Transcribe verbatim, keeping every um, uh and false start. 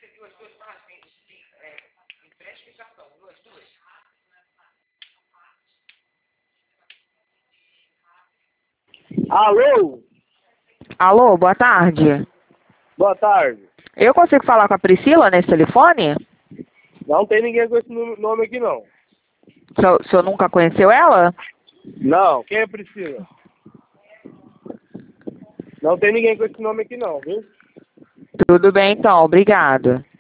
Alô? Alô, boa tarde. Boa tarde. Eu consigo falar com a Priscila nesse telefone? Não tem ninguém com esse nu- nome aqui, não. O senhor, o senhor nunca conheceu ela? Não, quem é Priscila? Não tem ninguém com esse nome aqui, não, viu? Tudo bem, então. Obrigado.